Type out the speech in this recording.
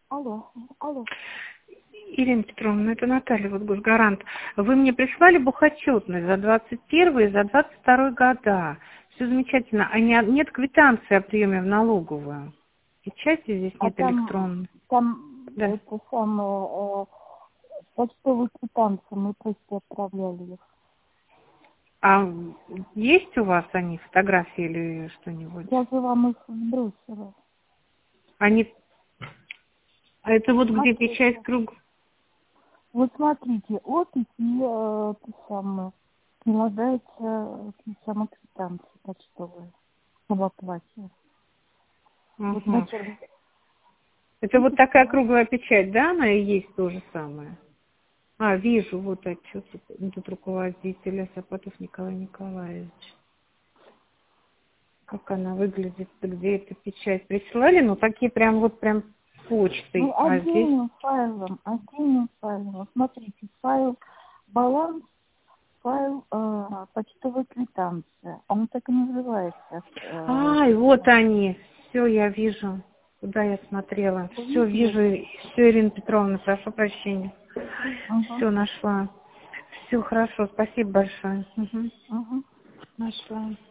Алло, алло. Ирина Петровна, это Наталья, вот госгарант. Вы мне прислали бухотчетность за 21 и за 22 года. Все замечательно. А нет квитанции о приеме в налоговую? Печати здесь А нет электронной. там Да. это самое, почтовые квитанции, мы просто отправляли их. А есть у вас они, фотографии или что-нибудь? Я же вам их сбросила. Они... А это вот где Смотрите. печать круг? Вот смотрите, опись и прилагается квитанция почтовая об оплате. Вот Угу. вначале Это вот такая круглая печать, да? Она и есть то же самое. А, вижу, вот отчет. Тут руководителя Сапатов Николай Николаевич. Как она выглядит, где эта печать присылали? Ну, такие прям вот прям почтой. А здесь... отдельным файлом. Смотрите, файл баланс, файл почтовая квитанция. Он так и называется. Ай, вот они. Все, я вижу. Куда я смотрела. Все, вижу. Все, Ирина Петровна, прошу прощения. Угу. Все, нашла. Все, хорошо. Спасибо большое. Угу. Угу. Нашла.